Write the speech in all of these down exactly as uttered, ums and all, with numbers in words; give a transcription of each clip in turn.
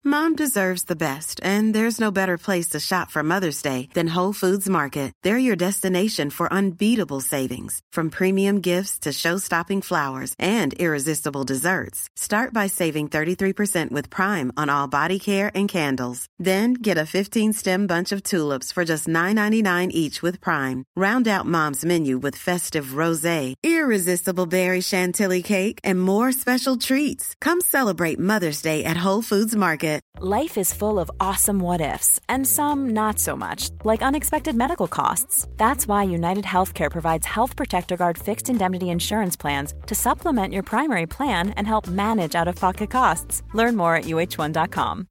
Mom deserves the best, and there's no better place to shop for Mother's Day than Whole Foods Market. They're your destination for unbeatable savings, from premium gifts to show-stopping flowers and irresistible desserts. Start by saving thirty-three percent with Prime on all body care and candles. Then get a fifteen-stem bunch of tulips for just nine ninety-nine each with Prime. Round out Mom's menu with festive rosé, irresistible berry chantilly cake, and more special treats. Come celebrate Mother's Day at Whole Foods Market. Life is full of awesome what-ifs, and some not so much, like unexpected medical costs. That's why United Healthcare provides Health Protector Guard fixed indemnity insurance plans to supplement your primary plan and help manage out-of-pocket costs. Learn more at U H one dot com.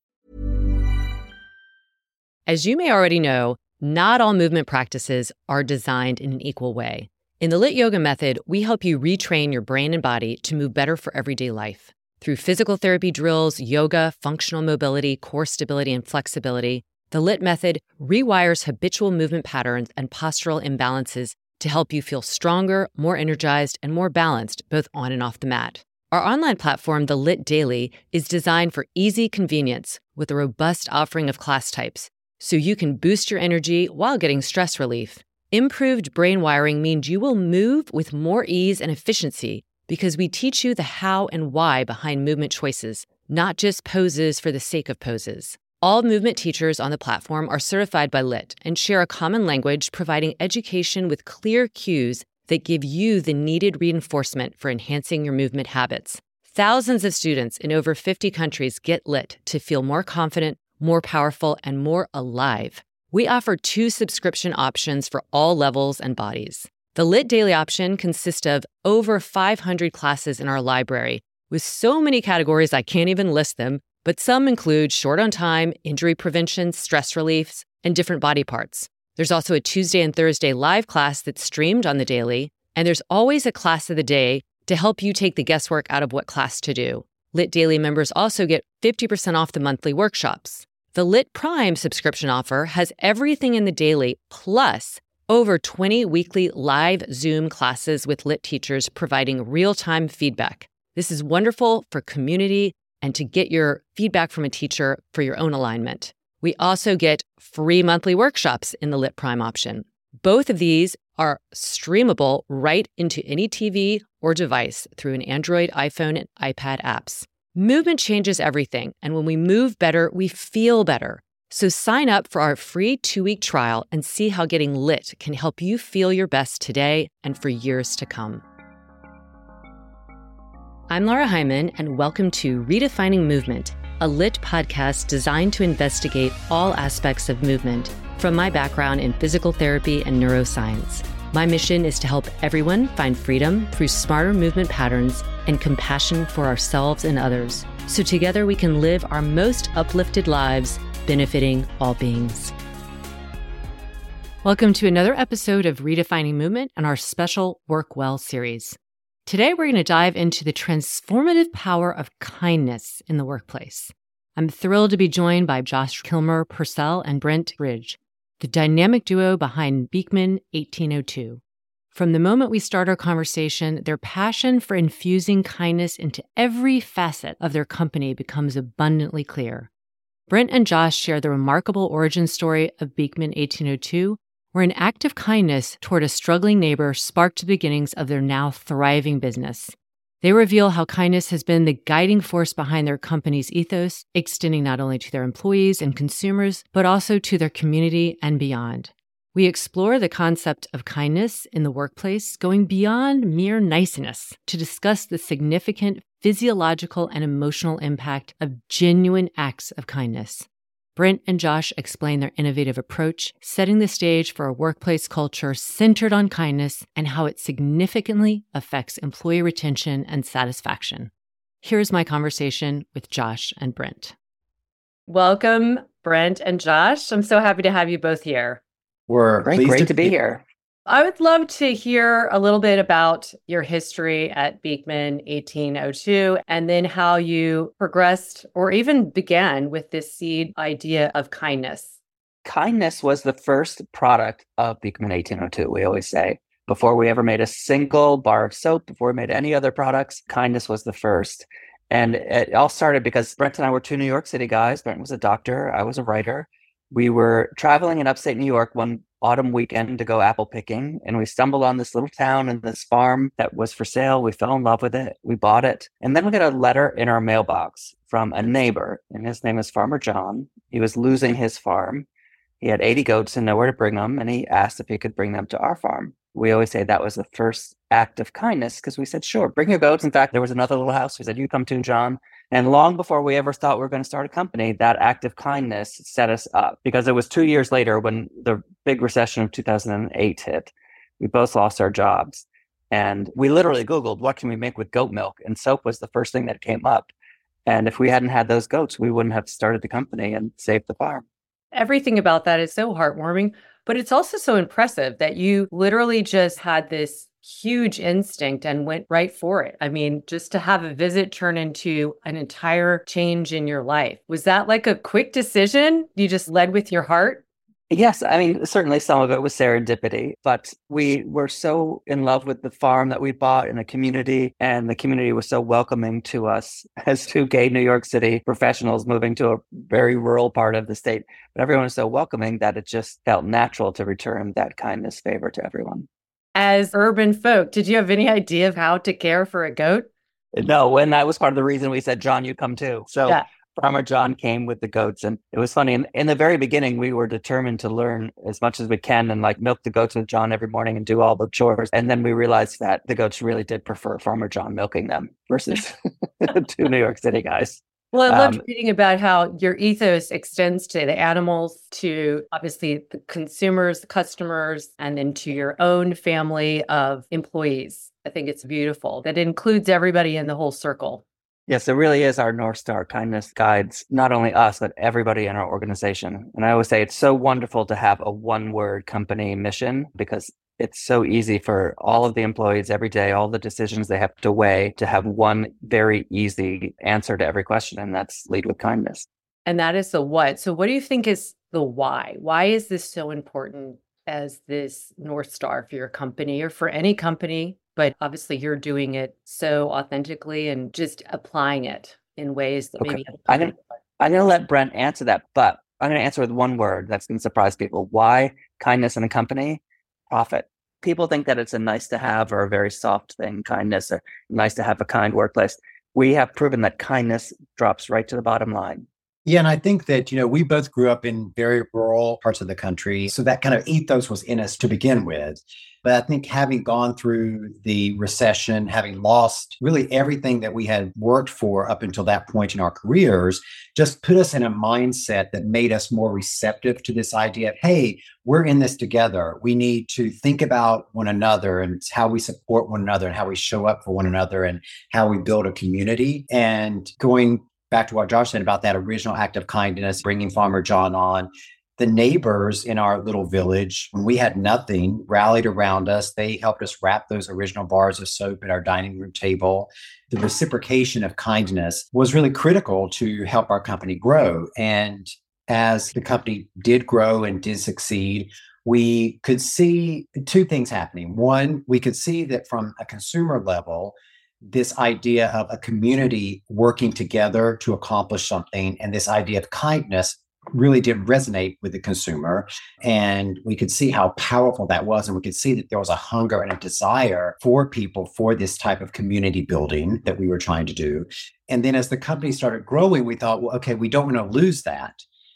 As you may already know, not all movement practices are designed in an equal way. In the L I T Yoga method, we help you retrain your brain and body to move better for everyday life. Through physical therapy drills, yoga, functional mobility, core stability, and flexibility, the L I T method rewires habitual movement patterns and postural imbalances to help you feel stronger, more energized, and more balanced, both on and off the mat. Our online platform, the L I T Daily, is designed for easy convenience with a robust offering of class types, so you can boost your energy while getting stress relief. Improved brain wiring means you will move with more ease and efficiency because we teach you the how and why behind movement choices, not just poses for the sake of poses. All movement teachers on the platform are certified by L I T and share a common language, providing education with clear cues that give you the needed reinforcement for enhancing your movement habits. Thousands of students in over fifty countries get L I T to feel more confident, more powerful, and more alive. We offer two subscription options for all levels and bodies. The L I T Daily option consists of over five hundred classes in our library, with so many categories I can't even list them, but some include short on time, injury prevention, stress reliefs, and different body parts. There's also a Tuesday and Thursday live class that's streamed on the Daily, and there's always a class of the day to help you take the guesswork out of what class to do. L I T Daily members also get fifty percent off the monthly workshops. The L I T Prime subscription offer has everything in the Daily, plus over twenty weekly live Zoom classes with L I T teachers providing real-time feedback. This is wonderful for community and to get your feedback from a teacher for your own alignment. We also get free monthly workshops in the L I T Prime option. Both of these are streamable right into any T V or device through an Android, iPhone, and iPad apps. Movement changes everything, and when we move better, we feel better. So sign up for our free two-week trial and see how getting L I T can help you feel your best today and for years to come. I'm Laura Hyman, and welcome to Redefining Movement, a L I T podcast designed to investigate all aspects of movement from my background in physical therapy and neuroscience. My mission is to help everyone find freedom through smarter movement patterns and compassion for ourselves and others, so together we can live our most uplifted lives, benefiting all beings. Welcome to another episode of Redefining Movement and our special Work Well series. Today, we're going to dive into the transformative power of kindness in the workplace. I'm thrilled to be joined by Josh Kilmer-Purcell and Brent Bridge, the dynamic duo behind Beekman eighteen oh two. From the moment we start our conversation, their passion for infusing kindness into every facet of their company becomes abundantly clear. Brent and Josh share the remarkable origin story of Beekman eighteen oh two, where an act of kindness toward a struggling neighbor sparked the beginnings of their now thriving business. They reveal how kindness has been the guiding force behind their company's ethos, extending not only to their employees and consumers, but also to their community and beyond. We explore the concept of kindness in the workplace, going beyond mere niceness to discuss the significant physiological and emotional impact of genuine acts of kindness. Brent and Josh explain their innovative approach, setting the stage for a workplace culture centered on kindness and how it significantly affects employee retention and satisfaction. Here's my conversation with Josh and Brent. Welcome, Brent and Josh. I'm so happy to have you both here. We're great, great to, to be here. I would love to hear a little bit about your history at Beekman eighteen oh two, and then how you progressed or even began with this seed idea of kindness. Kindness was the first product of Beekman eighteen oh two, we always say. Before we ever made a single bar of soap, before we made any other products, kindness was the first. And it all started because Brent and I were two New York City guys. Brent was a doctor. I was a writer. We were traveling in upstate New York one autumn weekend to go apple picking. And we stumbled on this little town and this farm that was for sale. We fell in love with it. We bought it. And then we got a letter in our mailbox from a neighbor. And his name is Farmer John. He was losing his farm. He had eighty goats and nowhere to bring them. And he asked if he could bring them to our farm. We always say that was the first act of kindness because we said, sure, bring your goats. In fact, there was another little house. We said, you come too, John. And long before we ever thought we were going to start a company, that act of kindness set us up, because it was two years later when the big recession of two thousand eight hit. We both lost our jobs. And we literally Googled, what can we make with goat milk? And soap was the first thing that came up. And if we hadn't had those goats, we wouldn't have started the company and saved the farm. Everything about that is so heartwarming, but it's also so impressive that you literally just had this huge instinct and went right for it. I mean, just to have a visit turn into an entire change in your life. Was that like a quick decision? You just led with your heart? Yes, I mean, certainly some of it was serendipity, but we were so in love with the farm that we bought in the community, and the community was so welcoming to us as two gay New York City professionals moving to a very rural part of the state. But everyone was so welcoming that it just felt natural to return that kindness favor to everyone. As urban folk, did you have any idea of how to care for a goat? No, and that was part of the reason we said, John, you come too. So yeah. Farmer John came with the goats, and it was funny. In, in the very beginning, we were determined to learn as much as we can and like milk the goats with John every morning and do all the chores. And then we realized that the goats really did prefer Farmer John milking them versus two New York City guys. Well, I loved um, reading about how your ethos extends to the animals, to obviously the consumers, the customers, and then to your own family of employees. I think it's beautiful. That includes everybody in the whole circle. Yes, it really is our North Star. Kindness guides not only us, but everybody in our organization. And I always say it's so wonderful to have a one-word company mission, because it's so easy for all of the employees every day, all the decisions they have to weigh, to have one very easy answer to every question, and that's lead with kindness. And that is the what. So what do you think is the why? Why is this so important as this North Star for your company or for any company? But obviously you're doing it so authentically and just applying it in ways that okay. maybe... I'm going I'm to let Brent answer that, but I'm going to answer with one word that's going to surprise people. Why kindness in a company? Profit. People think that it's a nice to have or a very soft thing, kindness, or nice to have a kind workplace. We have proven that kindness drops right to the bottom line. Yeah, and I think that, you know, we both grew up in very rural parts of the country. So that kind of ethos was in us to begin with. But I think having gone through the recession, having lost really everything that we had worked for up until that point in our careers, just put us in a mindset that made us more receptive to this idea of, hey, we're in this together. We need to think about one another and how we support one another and how we show up for one another and how we build a community. And going back to what Josh said about that original act of kindness, bringing Farmer John on, the neighbors in our little village, when we had nothing, rallied around us. They helped us wrap those original bars of soap at our dining room table. The reciprocation of kindness was really critical to help our company grow. And as the company did grow and did succeed, we could see two things happening. One, we could see that from a consumer level, this idea of a community working together to accomplish something, and this idea of kindness really did resonate with the consumer. And we could see how powerful that was. And we could see that there was a hunger and a desire for people for this type of community building that we were trying to do. And then as the company started growing, we thought, well, okay, we don't want to lose that.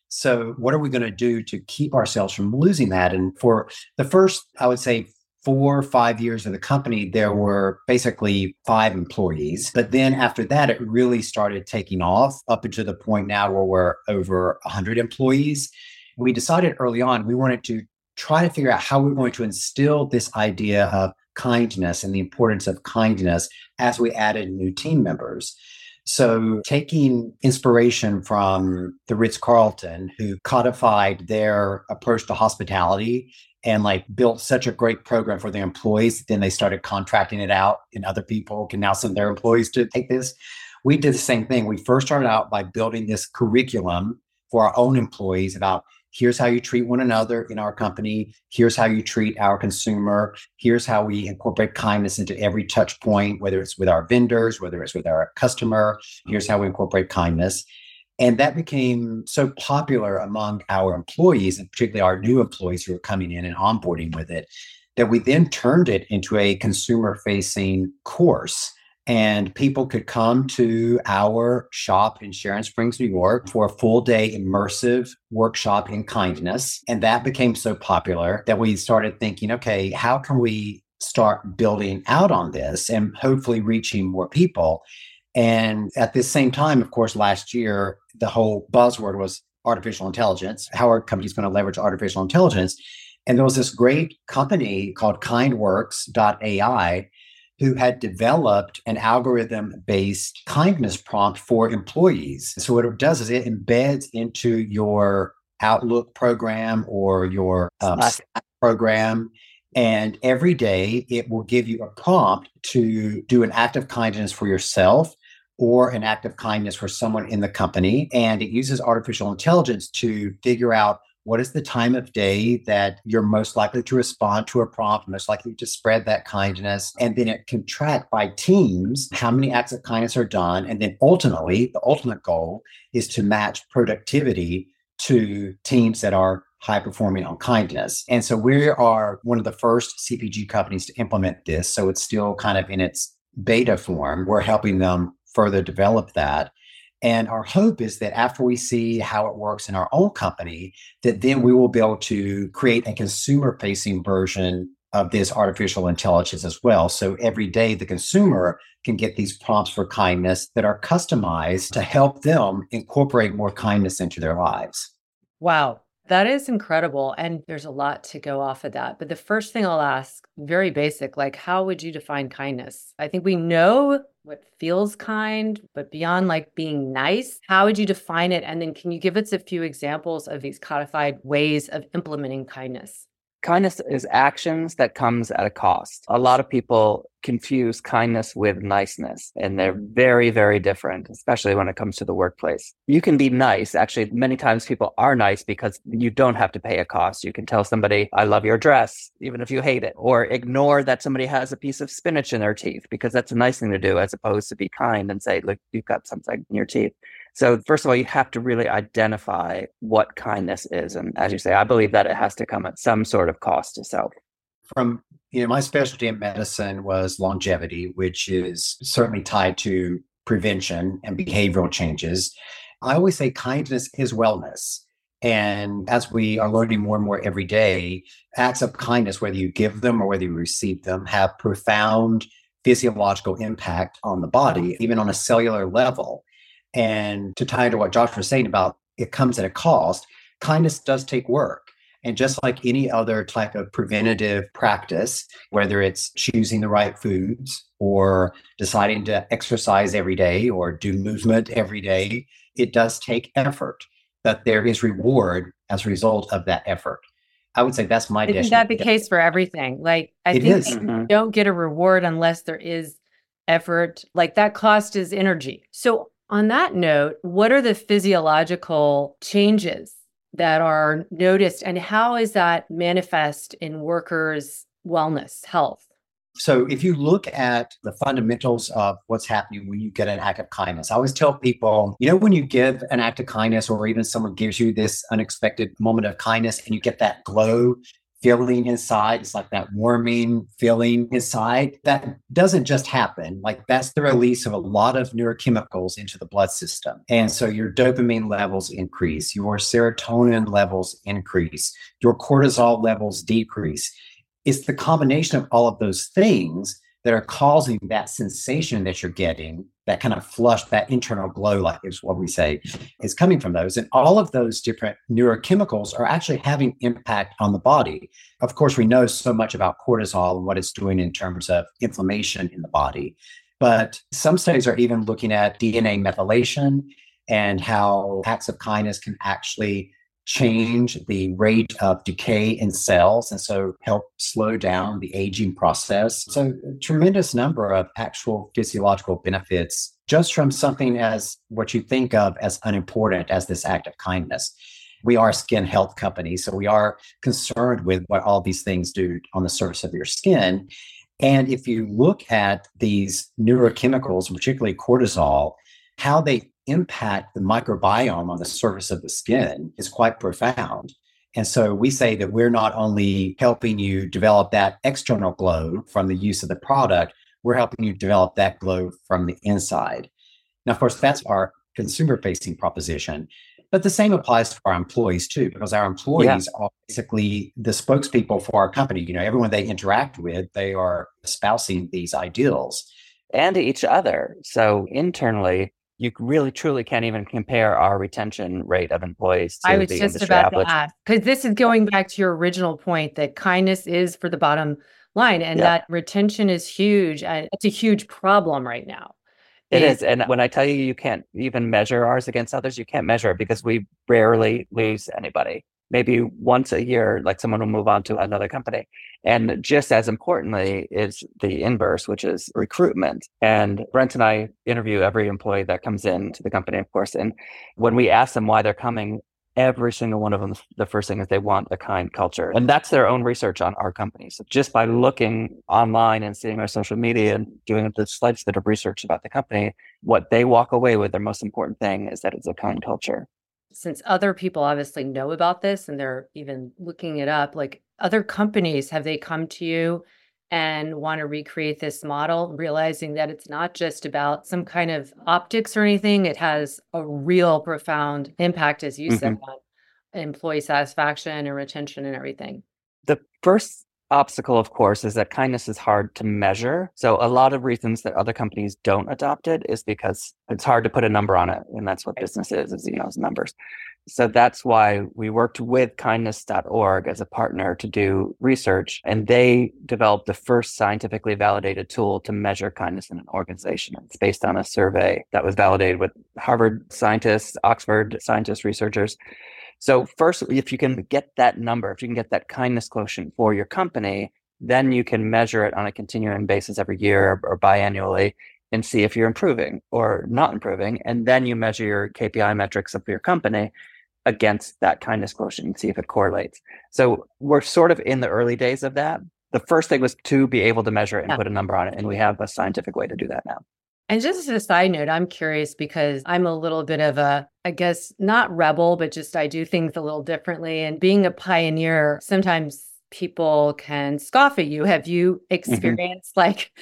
So what are we going to do to keep ourselves from losing that? And for the first, I would say, four or five years of the company, there were basically five employees. But then after that, it really started taking off up until the point now where we're over one hundred employees. We decided early on we wanted to try to figure out how we were going to instill this idea of kindness and the importance of kindness as we added new team members. So taking inspiration from the Ritz-Carlton, who codified their approach to hospitality and like built such a great program for their employees, then they started contracting it out and other people can now send their employees to take this. We did the same thing. We first started out by building this curriculum for our own employees about Here's how you treat one another in our company. Here's how you treat our consumer. Here's how we incorporate kindness into every touch point, whether it's with our vendors, whether it's with our customer. Here's how we incorporate kindness. And that became so popular among our employees, and particularly our new employees who were coming in and onboarding with it, that we then turned it into a consumer-facing course. And people could come to our shop in Sharon Springs, New York for a full day immersive workshop in kindness. And that became so popular that we started thinking, okay, how can we start building out on this and hopefully reaching more people? And at the same time, of course, last year, the whole buzzword was artificial intelligence. How are companies going to leverage artificial intelligence? And there was this great company called kindworks dot A I who had developed an algorithm-based kindness prompt for employees. So what it does is it embeds into your Outlook program or your um, program. And every day it will give you a prompt to do an act of kindness for yourself or an act of kindness for someone in the company. And it uses artificial intelligence to figure out what is the time of day that you're most likely to respond to a prompt, most likely to spread that kindness. And then it can track by teams how many acts of kindness are done. And then ultimately, the ultimate goal is to match productivity to teams that are high performing on kindness. And so we are one of the first C P G companies to implement this. So it's still kind of in its beta form. We're helping them further develop that. And our hope is that after we see how it works in our own company, that then we will be able to create a consumer-facing version of this artificial intelligence as well. So every day the consumer can get these prompts for kindness that are customized to help them incorporate more kindness into their lives. Wow. That is incredible. And there's a lot to go off of that. But the first thing I'll ask, very basic, like, how would you define kindness? I think we know what feels kind, but beyond like being nice, how would you define it? And then can you give us a few examples of these codified ways of implementing kindness? Kindness is actions that comes at a cost. A lot of people confuse kindness with niceness, and they're very, very different, especially when it comes to the workplace. You can be nice. Actually, many times people are nice because you don't have to pay a cost. You can tell somebody, I love your dress, even if you hate it, or ignore that somebody has a piece of spinach in their teeth, because that's a nice thing to do, as opposed to be kind and say, look, you've got something in your teeth. So first of all, you have to really identify what kindness is. And as you say, I believe that it has to come at some sort of cost to self. From, you know, my specialty in medicine was longevity, which is certainly tied to prevention and behavioral changes. I always say kindness is wellness. And as we are learning more and more every day, acts of kindness, whether you give them or whether you receive them, have profound physiological impact on the body, even on a cellular level. And to tie into what Josh was saying about it comes at a cost, kindness does take work. And just like any other type of preventative practice, whether it's choosing the right foods or deciding to exercise every day or do movement every day, it does take effort, but there is reward as a result of that effort. I would say that's my definition. Isn't that the case for everything? Like, I it think is. you Mhm. don't get a reward unless there is effort. Like, that cost is energy. So on that note, what are the physiological changes that are noticed, and how is that manifest in workers' wellness, health? So if you look at the fundamentals of what's happening when you get an act of kindness, I always tell people, you know, when you give an act of kindness or even someone gives you this unexpected moment of kindness and you get that glow feeling inside, it's like that warming feeling inside, that doesn't just happen. Like, that's the release of a lot of neurochemicals into the blood system. And so your dopamine levels increase, your serotonin levels increase, your cortisol levels decrease. It's the combination of all of those things that are causing that sensation that you're getting, that kind of flush, that internal glow, like is what we say, is coming from those. And all of those different neurochemicals are actually having impact on the body. Of course, we know so much about cortisol and what it's doing in terms of inflammation in the body. But some studies are even looking at D N A methylation and how acts of kindness can actually change the rate of decay in cells, and so help slow down the aging process. So a tremendous number of actual physiological benefits just from something as what you think of as unimportant as this act of kindness. we are a skin health company. So we are concerned with what all these things do on the surface of your skin. And if you look at these neurochemicals, particularly cortisol, how they impact the microbiome on the surface of the skin is quite profound. And so we say that we're not only helping you develop that external glow from the use of the product, we're helping you develop that glow from the inside. Now, of course, that's our consumer-facing proposition, but the same applies to our employees too, because our employees yeah. are basically the spokespeople for our company. You know, everyone they interact with, they are espousing these ideals. And to each other. So internally, you really truly can't even compare our retention rate of employees to I was the just industry about average. to ask, because this is going back to your original point that kindness is for the bottom line, and Yeah. that retention is huge. And it's a huge problem right now. It And- is. And when I tell you, you can't even measure ours against others, you can't measure it because we rarely lose anybody. Maybe once a year, like someone will move on to another company. And just as importantly is the inverse, which is recruitment. And Brent and I interview every employee that comes into the company, of course. And when we ask them why they're coming, every single one of them, the first thing is they want a kind culture. And that's their own research on our company. So just by looking online and seeing our social media and doing the slight bit of research about the company, what they walk away with, their most important thing is that it's a kind culture. Since other people obviously know about this and they're even looking it up, like other companies, have they come to you and want to recreate this model, realizing that it's not just about some kind of optics or anything? It has a real profound impact, as you mm-hmm. said, on employee satisfaction and retention and everything. The first obstacle, of course, is that kindness is hard to measure. So a lot of reasons that other companies don't adopt it is because it's hard to put a number on it. And that's what business is, is, you know, numbers. So that's why we worked with kindness dot org as a partner to do research. And they developed the first scientifically validated tool to measure kindness in an organization. It's based on a survey that was validated with Harvard scientists, Oxford scientists, researchers. So first, if you can get that number, if you can get that kindness quotient for your company, then you can measure it on a continuing basis every year or biannually and see if you're improving or not improving. And then you measure your K P I metrics of your company against that kindness quotient and see if it correlates. So we're sort of in the early days of that. The first thing was to be able to measure it and yeah. put a number on it. And we have a scientific way to do that now. And just as a side note, I'm curious because I'm a little bit of a, I guess, not rebel, but just I do things a little differently. And being a pioneer, sometimes people can scoff at you. Have you experienced mm-hmm. like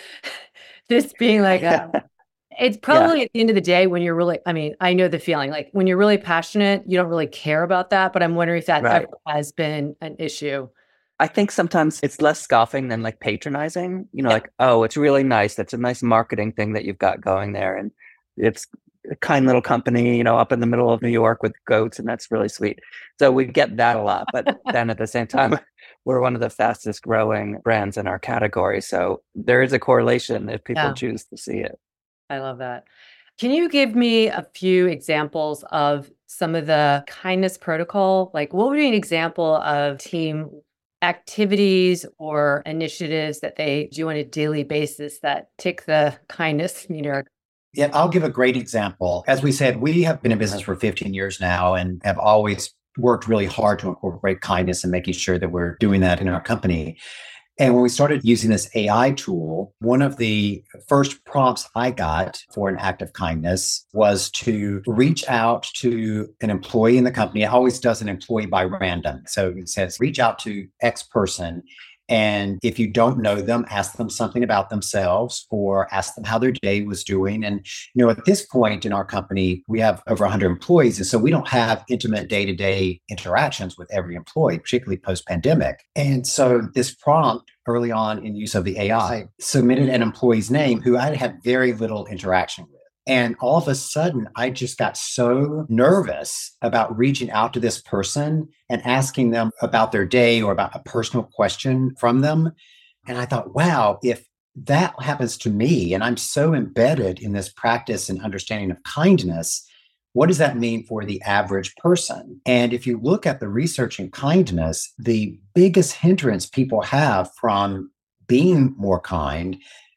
this being like, a, it's probably yeah. at the end of the day when you're really, I mean, I know the feeling like when you're really passionate, you don't really care about that. But I'm wondering if that right. ever has been an issue. I think sometimes it's less scoffing than like patronizing, you know, yeah. like, oh, it's really nice. That's a nice marketing thing that you've got going there. And it's a kind little company, you know, up in the middle of New York with goats. And that's really sweet. So we get that a lot. But then at the same time, we're one of the fastest growing brands in our category. So there is a correlation if people yeah. choose to see it. I love that. Can you give me a few examples of some of the kindness protocol? Like what would be an example of team activities or initiatives that they do on a daily basis that tick the kindness meter? Yeah, I'll give a great example. As we said, we have been in business for fifteen years now and have always worked really hard to incorporate kindness and making sure that we're doing that in our company. And when we started using this A I tool, one of the first prompts I got for an act of kindness was to reach out to an employee in the company. It always does an employee by random. So it says, reach out to X person. And if you don't know them, ask them something about themselves or ask them how their day was doing. And, you know, at this point in our company, we have over one hundred employees. And so we don't have intimate day-to-day interactions with every employee, particularly post-pandemic. And so this prompt early on in use of the A I submitted an employee's name who I had very little interaction with. And all of a sudden, I just got so nervous about reaching out to this person and asking them about their day or about a personal question from them. And I thought, wow, if that happens to me, and I'm so embedded in this practice and understanding of kindness, what does that mean for the average person? And if you look at the research in kindness, the biggest hindrance people have from being more kind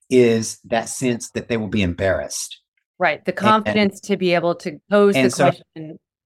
is that sense that they will be embarrassed. Right. The confidence and, to be able to pose the so, question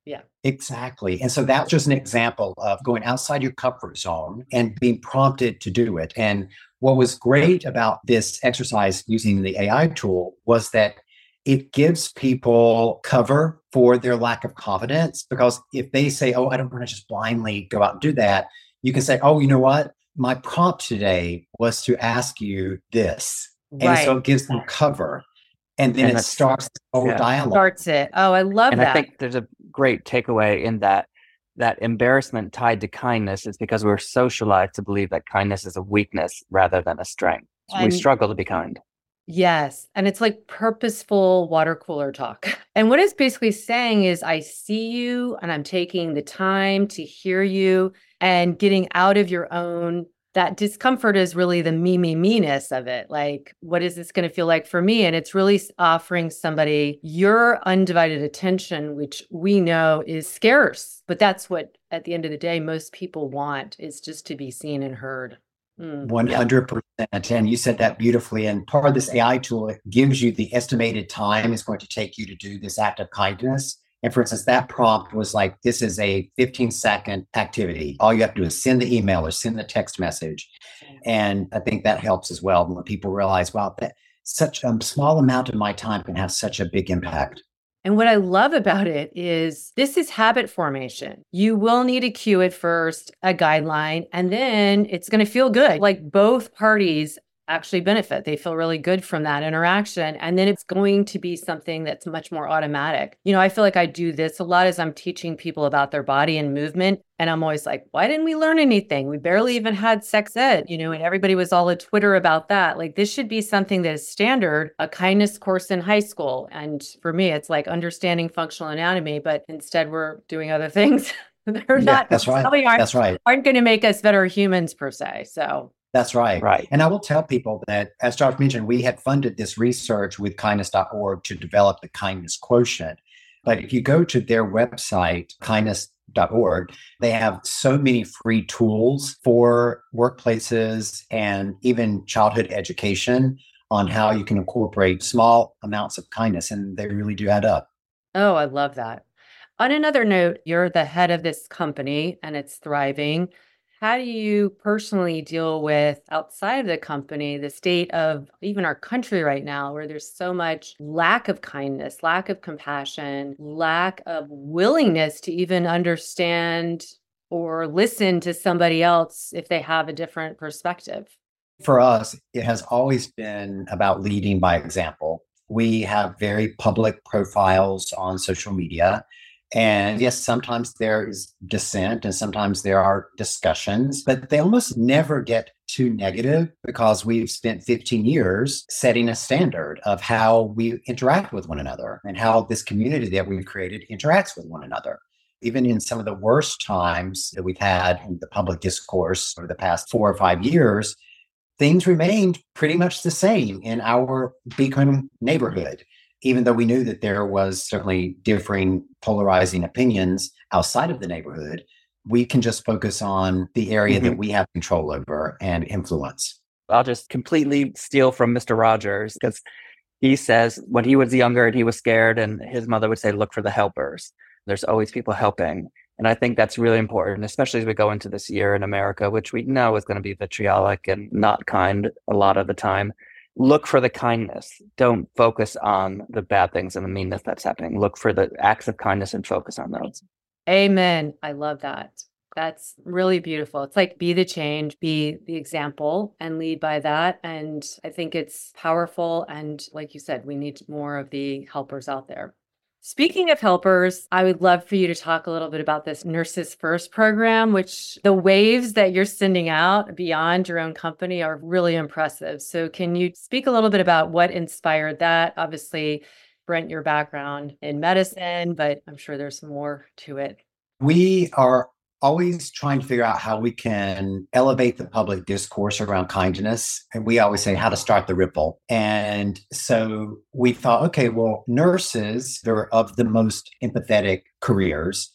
Yeah. Exactly. And so that's just an example of going outside your comfort zone and being prompted to do it. And what was great about this exercise using the A I tool was that it gives people cover for their lack of confidence. Because if they say, oh, I don't want to just blindly go out and do that, you can say, oh, you know what? My prompt today was to ask you this. Right. And so it gives them cover. And then and it starts the whole yeah. dialogue. Starts it. Oh, I love and that. I think there's a great takeaway in that that embarrassment tied to kindness is because we're socialized to believe that kindness is a weakness rather than a strength. So we struggle to be kind. Yes. And it's like purposeful water cooler talk. And what it's basically saying is, I see you and I'm taking the time to hear you and getting out of your own. That discomfort is really the me, me, me-ness of it. Like, what is this going to feel like for me? And it's really offering somebody your undivided attention, which we know is scarce. But that's what, at the end of the day, most people want, is just to be seen and heard. Mm, one hundred percent. And you said that beautifully. And part of this A I tool, it gives you the estimated time it's going to take you to do this act of kindness. And for instance, that prompt was like, this is a fifteen second activity. All you have to do is send the email or send the text message. And I think that helps as well when people realize, wow, that such a small amount of my time can have such a big impact. And what I love about it is this is habit formation. You will need a cue at first, a guideline, and then it's going to feel good. Like both parties actually benefit. They feel really good from that interaction. And then it's going to be something that's much more automatic. You know, I feel like I do this a lot as I'm teaching people about their body and movement. And I'm always like, why didn't we learn anything? We barely even had sex ed, you know, and everybody was all at Twitter about that. Like, this should be something that is standard, a kindness course in high school. And for me, it's like understanding functional anatomy, but instead we're doing other things. They're yeah, not, that's right. Aren't, that's right. aren't going to make us better humans per se. So that's right. Right. And I will tell people that, as Josh mentioned, we had funded this research with kindness dot org to develop the kindness quotient. But if you go to their website, kindness dot org, they have so many free tools for workplaces and even childhood education on how you can incorporate small amounts of kindness. And they really do add up. Oh, I love that. On another note, you're the head of this company and it's thriving. How do you personally deal with, outside of the company, the state of even our country right now, where there's so much lack of kindness, lack of compassion, lack of willingness to even understand or listen to somebody else if they have a different perspective? For us, it has always been about leading by example. We have very public profiles on social media. And yes, sometimes there is dissent and sometimes there are discussions, but they almost never get too negative because we've spent fifteen years setting a standard of how we interact with one another and how this community that we've created interacts with one another. Even in some of the worst times that we've had in the public discourse over the past four or five years, things remained pretty much the same in our Beacon neighborhood. Even though we knew that there was certainly differing polarizing opinions outside of the neighborhood, we can just focus on the area mm-hmm. that we have control over and influence. I'll just completely steal from Mister Rogers, because he says when he was younger and he was scared and his mother would say, look for the helpers. There's always people helping. And I think that's really important, especially as we go into this year in America, which we know is going to be vitriolic and not kind a lot of the time. Look for the kindness. Don't focus on the bad things and the meanness that's happening. Look for the acts of kindness and focus on those. Amen. I love that. That's really beautiful. It's like, be the change, be the example, and lead by that. And I think it's powerful. And like you said, we need more of the helpers out there. Speaking of helpers, I would love for you to talk a little bit about this Nurses First program, which the waves that you're sending out beyond your own company are really impressive. So can you speak a little bit about what inspired that? Obviously, Brent, your background in medicine, but I'm sure there's some more to it. We are always trying to figure out how we can elevate the public discourse around kindness. And we always say how to start the ripple. And so we thought, okay, well, nurses, they're of the most empathetic careers.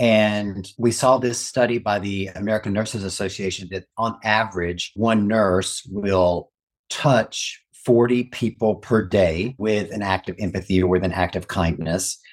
And we saw this study by the American Nurses Association that on average, one nurse will touch forty people per day with an act of empathy or with an act of kindness.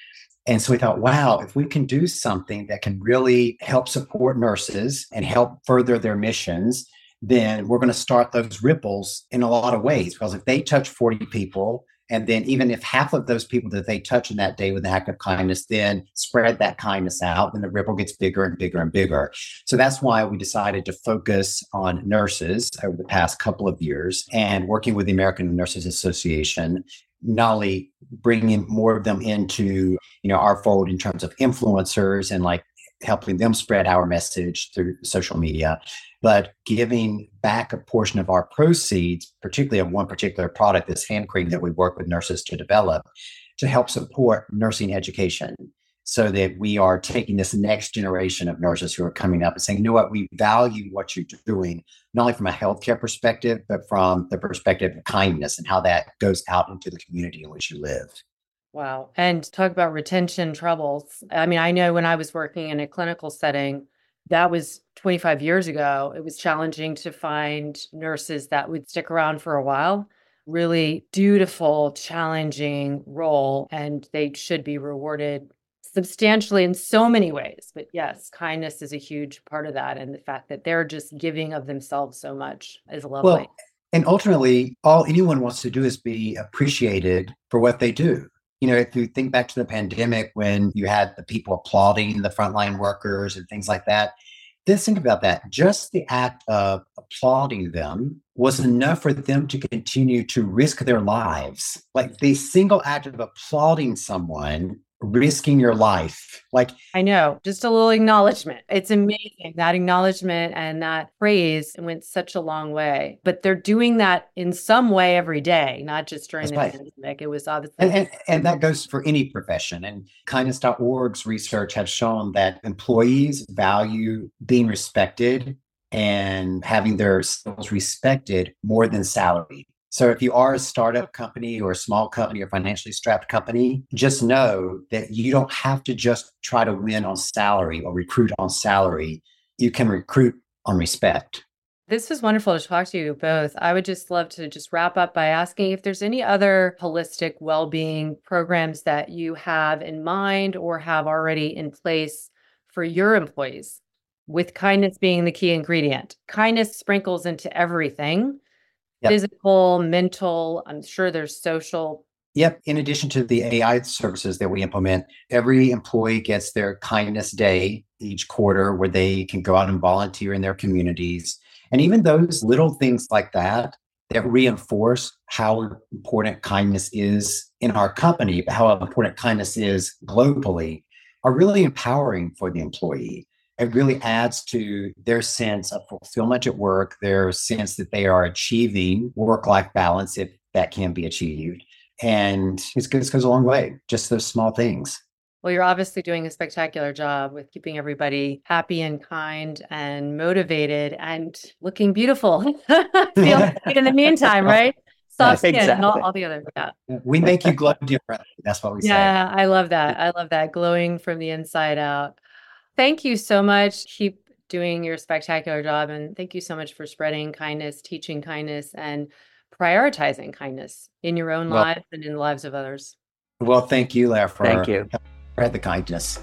And so we thought, wow, if we can do something that can really help support nurses and help further their missions, then we're going to start those ripples in a lot of ways. Because if they touch forty people, and then even if half of those people that they touch in that day with an act of kindness, then spread that kindness out, then the ripple gets bigger and bigger and bigger. So that's why we decided to focus on nurses over the past couple of years and working with the American Nurses Association, not only bringing more of them into, you know, our fold in terms of influencers and like helping them spread our message through social media, but giving back a portion of our proceeds, particularly of one particular product, this hand cream that we work with nurses to develop, to help support nursing education, so that we are taking this next generation of nurses who are coming up and saying, you know what, we value what you're doing, not only from a healthcare perspective, but from the perspective of kindness and how that goes out into the community in which you live. Wow. And talk about retention troubles. I mean, I know when I was working in a clinical setting, that was twenty-five years ago. It was challenging to find nurses that would stick around for a while. Really dutiful, challenging role, and they should be rewarded substantially in so many ways. But yes, kindness is a huge part of that. And the fact that they're just giving of themselves so much is lovely. Well, and ultimately, all anyone wants to do is be appreciated for what they do. You know, if you think back to the pandemic when you had the people applauding the frontline workers and things like that, just think about that. Just the act of applauding them was enough for them to continue to risk their lives. Like the single act of applauding someone, risking your life. Like, I know, just a little acknowledgement. It's amazing. That acknowledgement and that praise went such a long way. But they're doing that in some way every day, not just during the pandemic. It was obviously. And, and, and that goes for any profession. And kindness dot org's research has shown that employees value being respected and having their skills respected more than salary. So if you are a startup company or a small company or financially strapped company, just know that you don't have to just try to win on salary or recruit on salary. You can recruit on respect. This was wonderful to talk to you both. I would just love to just wrap up by asking if there's any other holistic well-being programs that you have in mind or have already in place for your employees, with kindness being the key ingredient. Kindness sprinkles into everything. Yep. Physical, mental, I'm sure there's social. Yep. In addition to the A I services that we implement, every employee gets their kindness day each quarter where they can go out and volunteer in their communities. And even those little things like that, that reinforce how important kindness is in our company, but how important kindness is globally, are really empowering for the employee. It really adds to their sense of fulfillment at work, their sense that they are achieving work-life balance, if that can be achieved. And it goes, goes a long way, just those small things. Well, you're obviously doing a spectacular job with keeping everybody happy and kind and motivated and looking beautiful. Feel in the meantime, right? Soft skin exactly. and all, all the other. Yeah. We make you glow differently. That's what we say. Yeah, I love that. I love that. Glowing from the inside out. Thank you so much. Keep doing your spectacular job. And thank you so much for spreading kindness, teaching kindness, and prioritizing kindness in your own well, lives and in the lives of others. Well, thank you, Lara, for thank you. spread the kindness.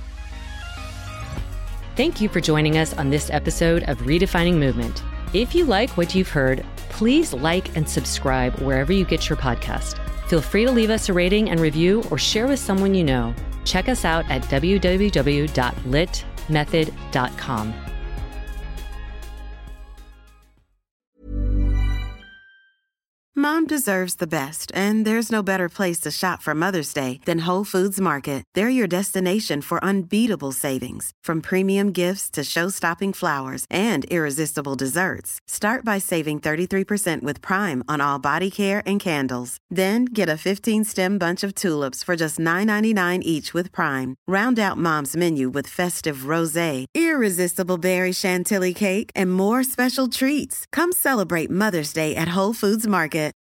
Thank you for joining us on this episode of Redefining Movement. If you like what you've heard, please like and subscribe wherever you get your podcast. Feel free to leave us a rating and review or share with someone you know. Check us out at w w w dot lit method dot com. Mom deserves the best, and there's no better place to shop for Mother's Day than Whole Foods Market. They're your destination for unbeatable savings, from premium gifts to show-stopping flowers and irresistible desserts. Start by saving thirty-three percent with Prime on all body care and candles. Then get a fifteen-stem bunch of tulips for just nine ninety-nine each with Prime. Round out Mom's menu with festive rosé, irresistible berry chantilly cake, and more special treats. Come celebrate Mother's Day at Whole Foods Market.